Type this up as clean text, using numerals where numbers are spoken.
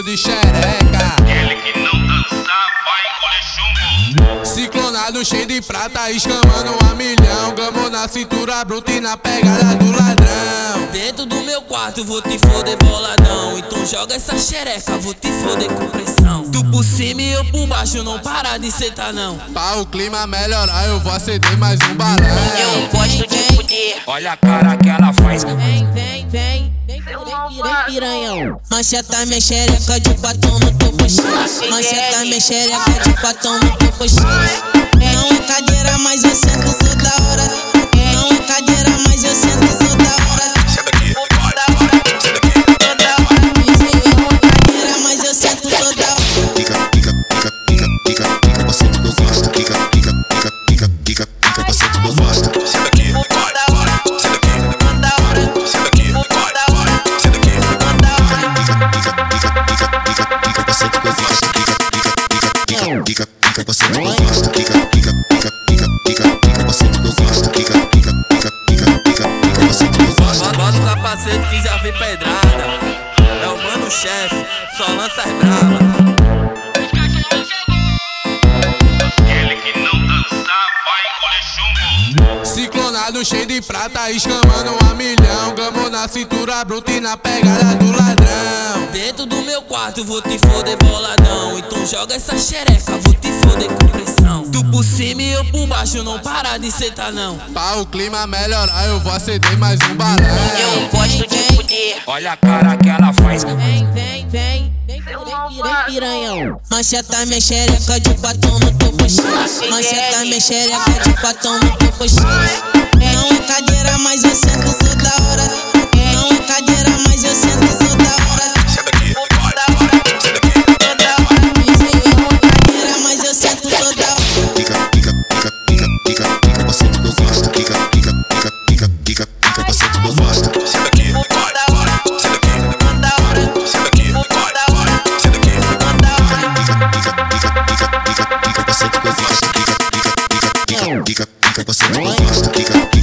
de xereca. Ele que não dançar vai engolir chumbo. Ciclonado cheio de prata, escamando a milhão. Gamo na cintura bruta e na pegada do ladrão. Dentro do meu quarto vou te foder boladão. Então joga essa xereca, vou te foder com pressão. Tu por cima e eu por baixo, não para de sentar não. Pra o clima melhorar eu vou acender mais um balão. Eu gosto de fuder. Olha a cara que ela faz. Vem piranhão. Mancheta minha xereca de quatão no teu coxinha. Mancheta minha xereca de quatão no teu coxinha. Não é cadeira, mas eu sento toda hora. Não é cadeira, mas eu sento toda hora. Senta aqui, vai, senta aqui. Toda hora. Não é cadeira, mas eu sento toda hora. Você que não gosta. Você que não gosta. Senta aqui, vai, senta aqui. Senta aqui, vai, senta aqui. Você que não gosta. Você que não gosta. Bota o capacete que já vem pedrada. É o mano chefe, só lança as brava. Ele que não dançar vai engolir chumbo. Ciclonado cheio de prata, escamando a milhão. Gamo na cintura bruta e na pegada do ladrão. Dentro do meu quarto vou te foder boladão. Então joga essa xereca, vou te foder com pressão. Tu por cima e eu por baixo, não para de sentar não. Pra o clima melhorar eu vou acender mais um balão. Eu gosto de fuder. Olha a cara que ela faz. Vem piranhão. Mancheta minha xereca de quatão no teu coxinha. Mancheta minha xereca de quatão no teu coxinha. Não é cadeira, mas eu sento toda hora. Não é cadeira, mas eu sento toda hora. Senta aqui, vai, senta aqui. Toda hora. Não é cadeira, mas eu sento toda hora. Você que não gosta. Você que não gosta. Senta aqui, vai, senta aqui. Toda hora. Senta aqui, vai, senta aqui. Você que não gosta. Você que não gosta.